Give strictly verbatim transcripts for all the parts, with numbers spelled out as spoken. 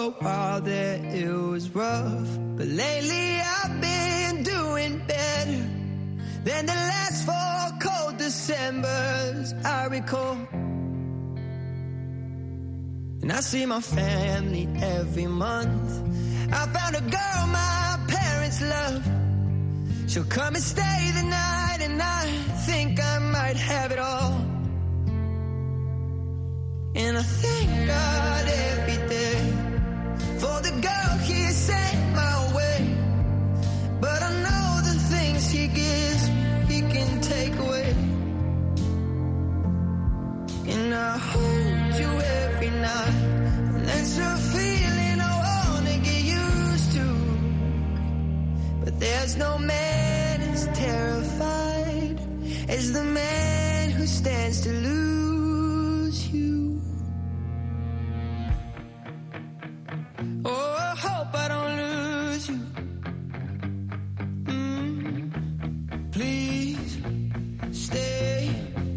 a while there it was rough, but lately I've been doing better than the last four cold Decembers I recall. And I see my family every month. I found a girl my parents love. She'll come and stay the night, and I think I might have it all. And I thank God every day for the girl he sent my way. But I know the things he gives he can take away. And I hold you every night, and that's a feeling I wanna get used to. But there's no man as terrified as the man who stands to lose you. Oh, I hope I don't lose you. Mm, please stay.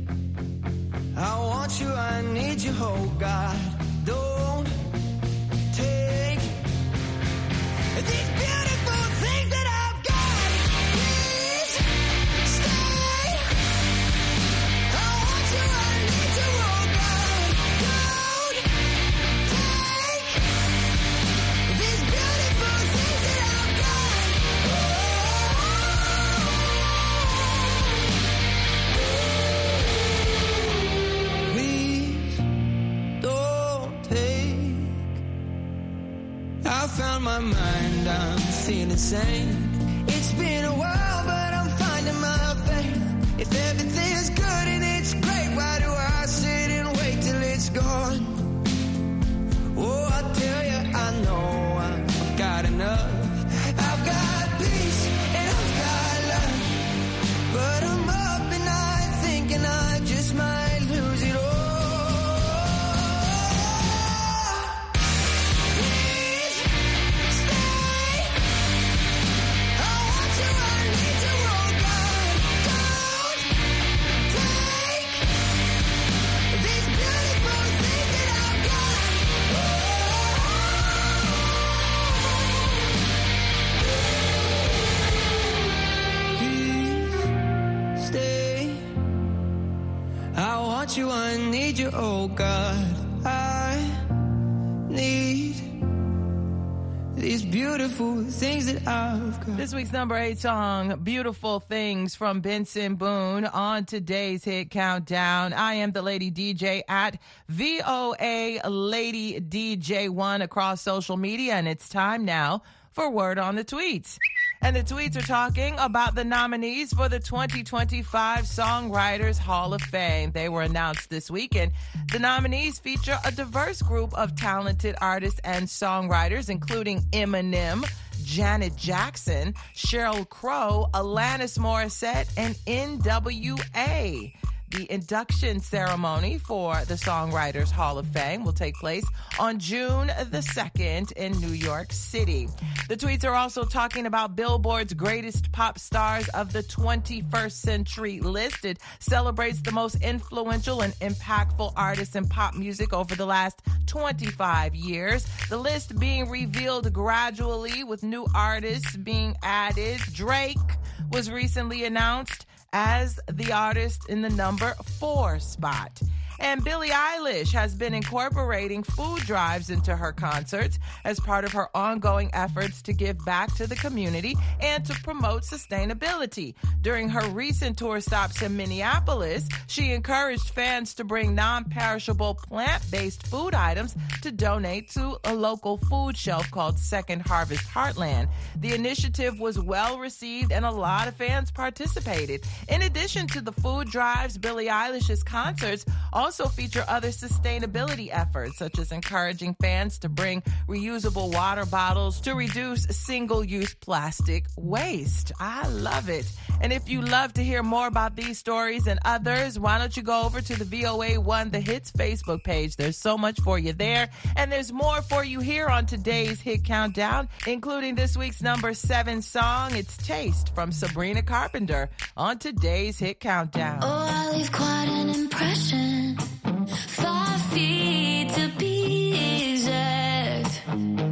I want you, I need you, oh God. Don't take these beautiful things that I've got. Please stay. I want you, I need you, oh God. Don't take these beautiful things that I've got. Please don't take. I found my mind, I'm feeling sane. It's been a while, but I'm finding my faith. If everything's good and it's great, why do I sit and wait till it's gone? Oh, I tell you, I know I've got enough. I've got peace and I've got love, but I'm up and I'm thinking I just might lose it all. Please stay. I want you, I need you, oh God. Don't take these beautiful things that I've got. Please stay. I want you, I need you, oh God. I need these beautiful things that I've got. This week's number eight song, Beautiful Things from Benson Boone, on today's Hit Countdown. I am the Lady D J at V O A Lady D J one across social media, and it's time now for Word on the Tweets. And the tweets are talking about the nominees for the twenty twenty-five Songwriters Hall of Fame. They were announced this weekend. The nominees feature a diverse group of talented artists and songwriters, including Eminem, Janet Jackson, Sheryl Crow, Alanis Morissette, and N W A. The induction ceremony for the Songwriters Hall of Fame will take place on June the second in New York City. The tweets are also talking about Billboard's greatest pop stars of the twenty-first century list. It celebrates the most influential and impactful artists in pop music over the last twenty-five years. The list being revealed gradually with new artists being added. Drake was recently announced as the artist in the number four spot. And Billie Eilish has been incorporating food drives into her concerts as part of her ongoing efforts to give back to the community and to promote sustainability. During her recent tour stops in Minneapolis, she encouraged fans to bring non-perishable plant-based food items to donate to a local food shelf called Second Harvest Heartland. The initiative was well received and a lot of fans participated. In addition to the food drives, Billie Eilish's concerts also also feature other sustainability efforts, such as encouraging fans to bring reusable water bottles to reduce single-use plastic waste. I love it. And if you love to hear more about these stories and others, why don't you go over to the V O A one The Hits Facebook page. There's so much for you there. And there's more for you here on today's Hit Countdown, including this week's number seven song. It's Taste from Sabrina Carpenter on today's Hit Countdown. Oh, I leave quite an impression. Five feet to be exact.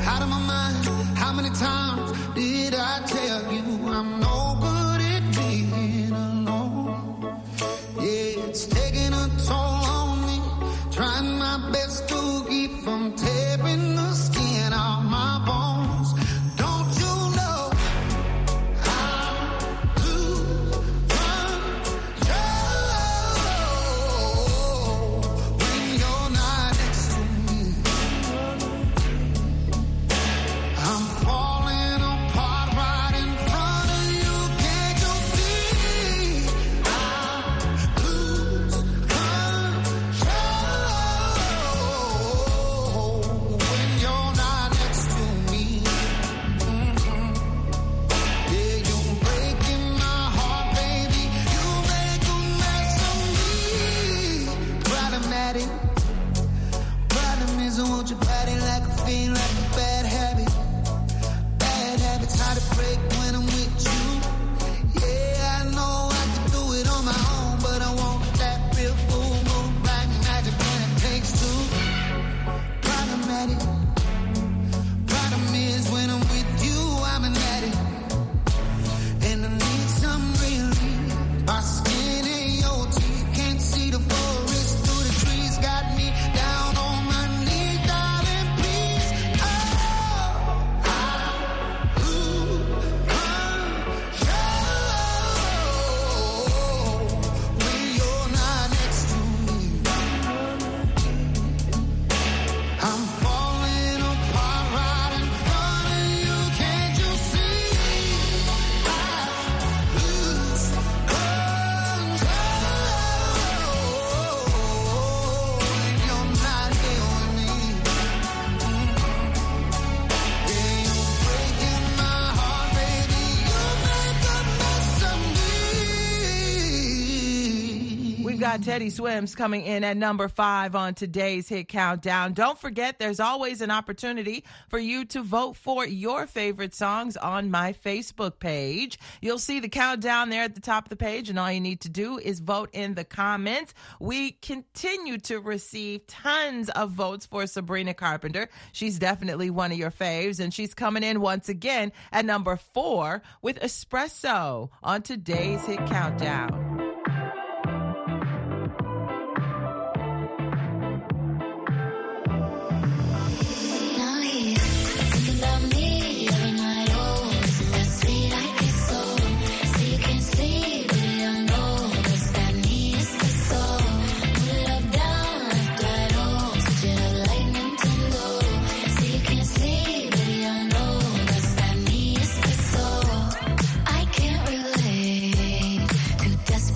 out of my mind. How many times did I tell you I'm no good at being alone? Yeah, it's taking a toll on me, trying my best to keep from tearing the skin off my bones. Don't you know I lose control when you're not next to me? I'm falling apart right in front of you. Can't you see? I lose control when you're not next to me. Mhm. Yeah, you're breaking my heart, baby. You make a mess of me. Problematic. Problem is, I want your body like a fiend, like a bad habit. Bad habits hard to break when I'm with you. Yeah, I know I can do it on my own, but I want that real full moon black magic when it takes two. Problematic. Problem is when I'm with you, I'm an addict, and I need some relief. My skin and your teeth can't see the forest through the trees. Got me down on my knees, darling, please. Oh, I lose control when you're not next to me. I'm falling apart right in front of you. Can't you see? I lose control when you're not here with me. Yeah, you're breaking my heart, baby. You make a mess of me. We've got Teddy Swims coming in at number five on today's Hit Countdown. Don't forget, there's always an opportunity for you to vote for your favorite songs on my Facebook page. You'll see the countdown there at the top of the page, and all you need to do is vote in the comments. We continue to receive tons of votes for Sabrina Carpenter. She's definitely one of your faves, and she's coming in once again at number four with Espresso on today's Hit Countdown. Now he's thinking about me every night. Oh, isn't that sweet? I guess so. So you can't sleep, baby. I know what's that need is the soul. Put it up, down, left, right. Oh, switch it up like Nintendo. So you can't sleep, baby. I know what's that need is the soul. I can't relate to desperate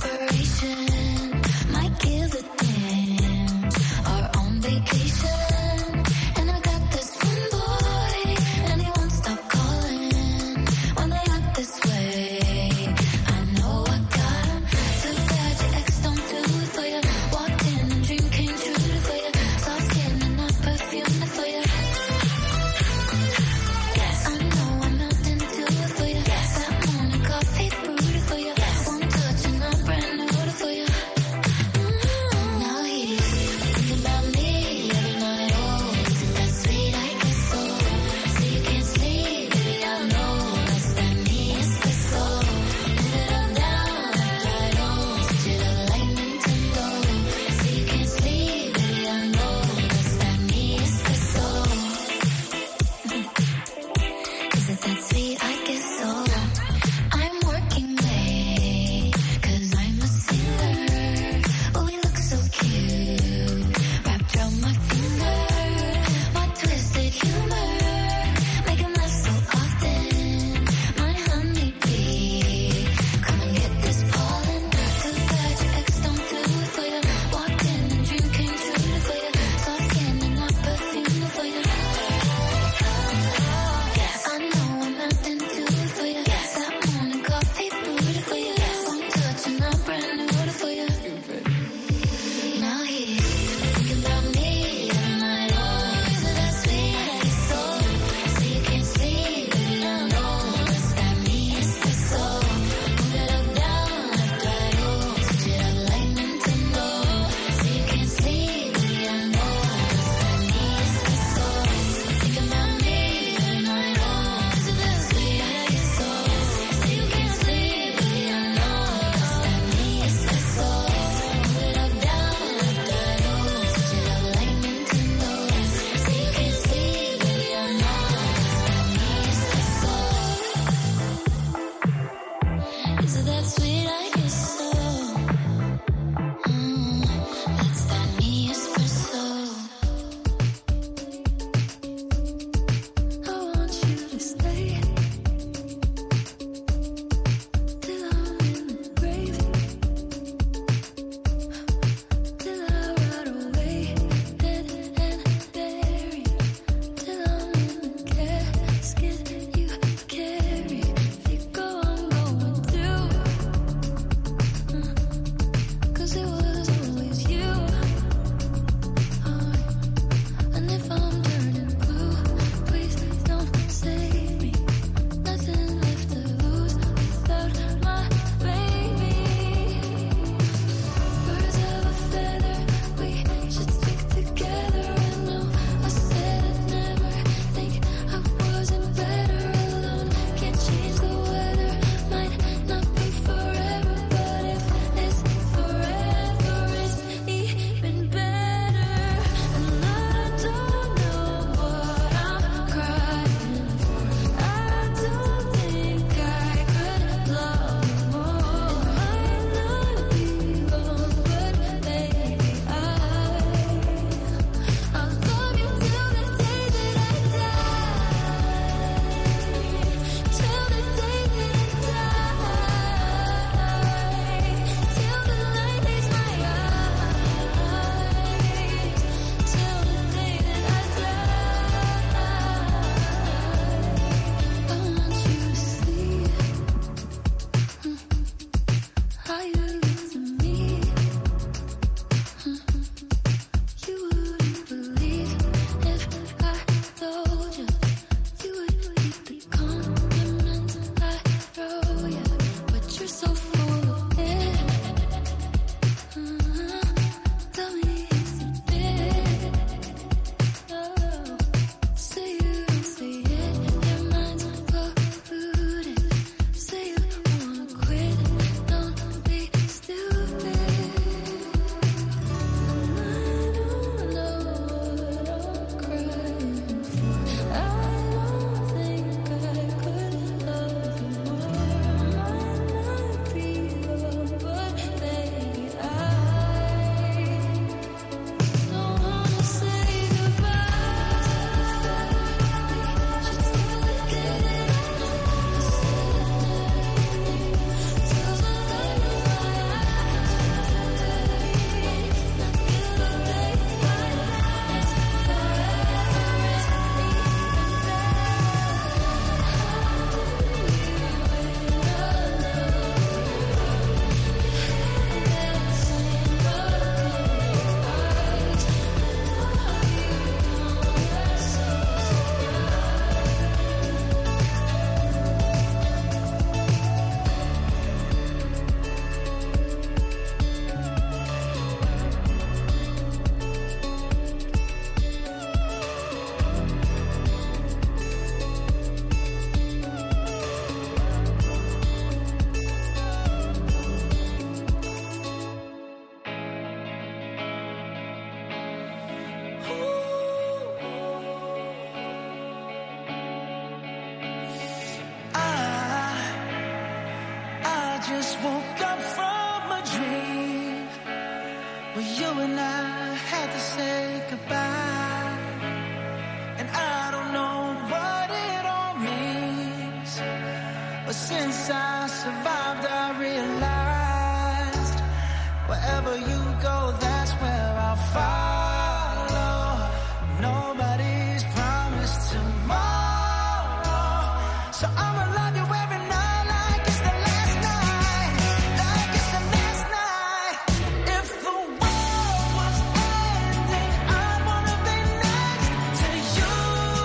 survived, I realized wherever you go, that's where I'll follow. Nobody's promised tomorrow, so I'ma love you every night like it's the last night, like it's the last night. If the world was ending, I'd wanna be next to you.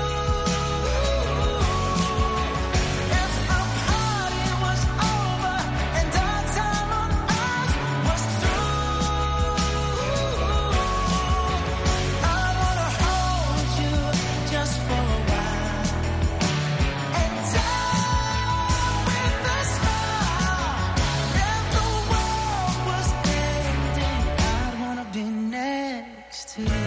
If the party was over and our time on earth was through, I wanna hold you just for a while and die with a smile. If the world was ending, I'd wanna be next to you.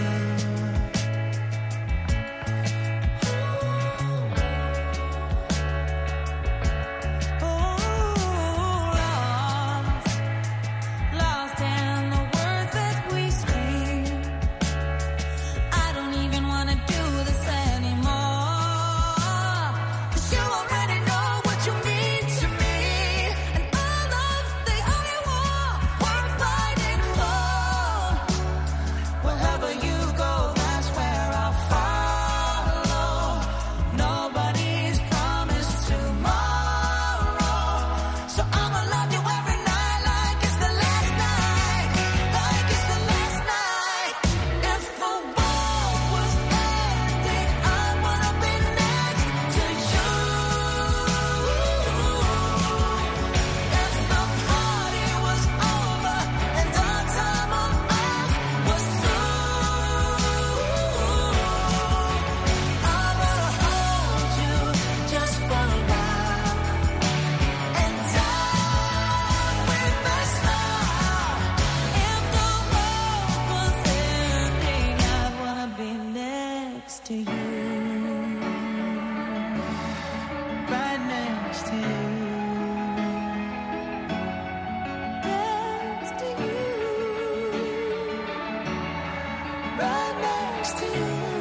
Lost in the words that we speak. I don't even wanna do this anymore. 'Cause you already know what you mean to me, and our love's the only war worth fighting for. Wherever you go, that's where I'll follow. Nobody's promised tomorrow, so I'ma love you every night like it's the last night, like it's the last night. If the world was ending, I'd wanna be next to you. If the party was over and our time on earth was through, I wanna hold you just for a while and die with a smile. If the world was ending, I'd wanna be next to you. Right next to you. Next to you. Right next to you.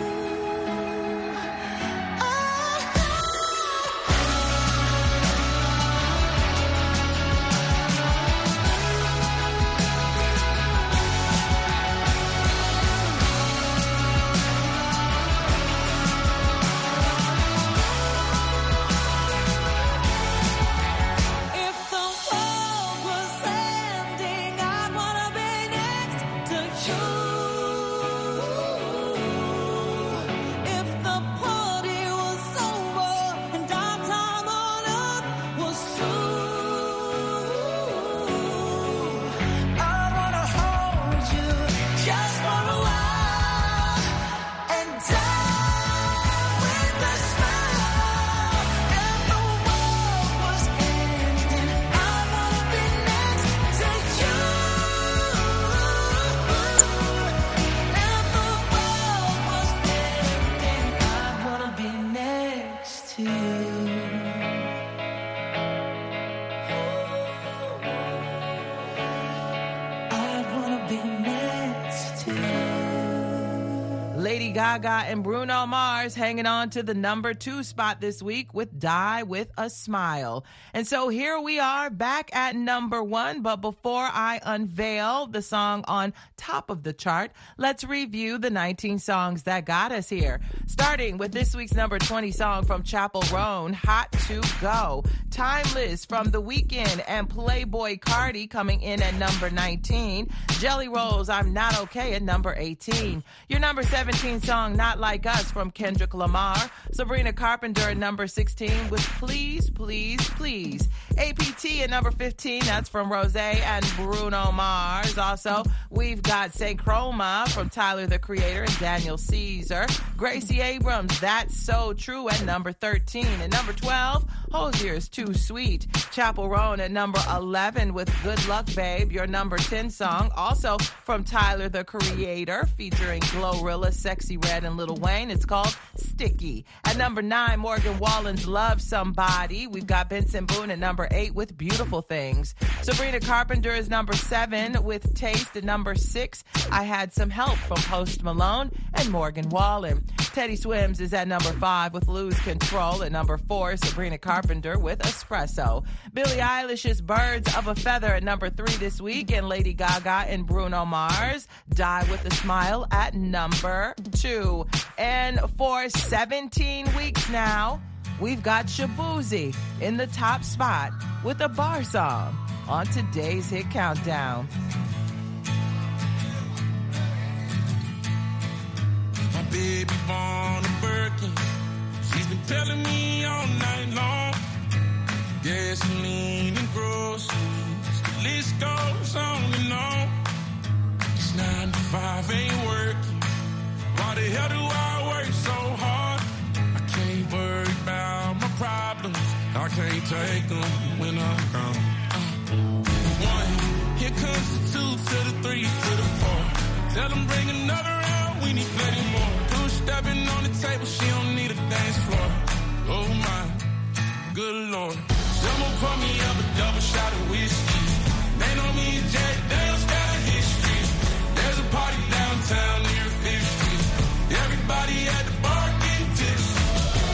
If the world was ending, I'd wanna be next to you. If the party was over and our time on earth was through, I wanna hold you just for a while and die with a smile. If the world was ending, I wanna be next to you. If the world was ending, I wanna be next to you. I wanna be next to you. Lady Gaga and Bruno Mars hanging on to the number two spot this week with Die With a Smile. And so here we are back at number one. But before I unveil the song on top of the chart, let's review the nineteen songs that got us here. Starting with this week's number twenty song from Chappell Roan, Hot to Go. Timeless from The Weeknd and Playboy Cardi coming in at number nineteen. Jelly Rolls, I'm Not Okay at number eighteen. Your number seventeen song, Not Like Us from Kendrick Lamar. Sabrina Carpenter at number sixteen with Please, Please, Please. A P T at number fifteen, that's from Rosé and Bruno Mars. Also, we've got Say Chroma from Tyler, the Creator, and Daniel Caesar. Gracie Abrams, That's So True at number thirteen. And number twelve, Hozier's Too Sweet. Chappell Roan at number eleven with Good Luck Babe, your number ten song. Also from Tyler, the Creator, featuring Glorilla, Sexy Red, and Lil Wayne. It's called Sticky. At number nine, Morgan Wallen's Love Somebody. We've got Benson Boone at number eight with Beautiful Things. Sabrina Carpenter is number seven with Taste. At number six, I Had Some Help from Post Malone and Morgan Wallen. Teddy Swims is at number five with Lose Control. At number four, Sabrina Carpenter with Espresso. Billie Eilish's Birds of a Feather at number three this week. And Lady Gaga and Bruno Mars, Die with a Smile at number two. And for seventeen weeks now, we've got Shaboozey in the top spot with a bar song on today's Hit Countdown. My baby born a Birkin. She's been telling me all night long. Gasoline and groceries, the list goes on and on. This nine to five ain't working. Why the hell do I work so hard? I can't worry about my problems. I can't take them when I'm gone. Uh, one, here comes the two to the three to the four. Tell them bring another round, we need plenty more. Two stepping on the table, she don't need a dance floor. Oh my, good Lord. Someone pour me up a double shot of whiskey. They know me and Jack Daniels got a history. There's a party downtown near Fifth Street. Everybody at the bar getting tipsy.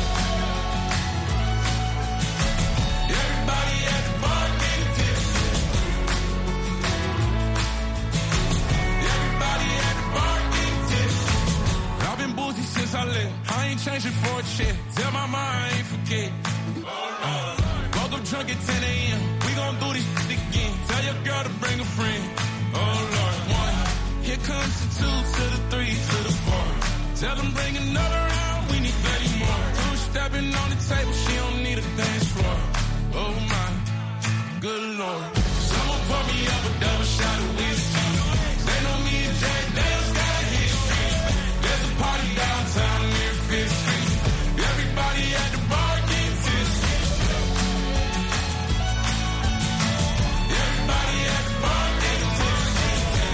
Everybody at the bar getting tipsy. Everybody at the bar getting tipsy. I've been boozy since I left. I ain't changing for a check. Tell my mom I ain't forget. Uh, woke up drunk at ten a.m. We gon' do this shit again. Tell your girl to bring a friend. Oh Lord, one. Here comes the two to the three to the four. Tell them bring another round, we need plenty more. Two stepping on the table, she don't need a dance floor. Oh my, good Lord. Someone pour me up a double shot of whiskey. They know me and Jack Daniels got a history. There's a party downtown near Fifth Street. Everybody at the bar getting tipsy. Everybody at the bar getting tipsy.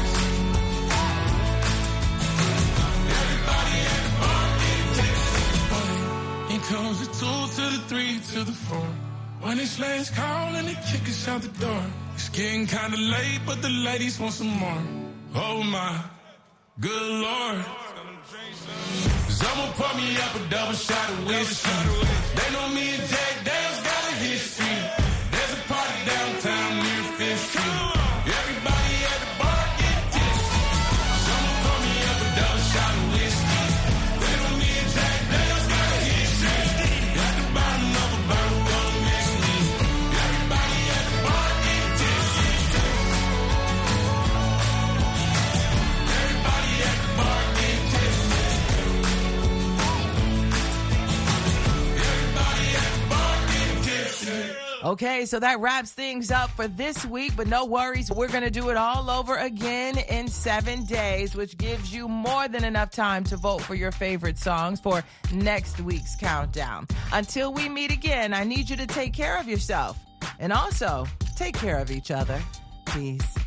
Everybody at the bar getting tipsy. Here comes the two to the three to the four. When it's last call and they kick us out the door. It's getting kinda late, but the ladies want some more. Oh my, good Lord. Someone pour me up a double shot of whiskey. They know me and Jack Daniels got a history. There's a party downtown near Fifth Street. Everybody at the bar get tipsy. Someone pour me up a double shot of whiskey. They know me and Jack Daniels got a history. At the bottom of a bottle, don't miss me. Everybody at the bar get tipsy. Everybody at the bar get tipsy. Okay, so that wraps things up for this week, but no worries. We're going to do it all over again in seven days, which gives you more than enough time to vote for your favorite songs for next week's countdown. Until we meet again, I need you to take care of yourself and also take care of each other. Peace.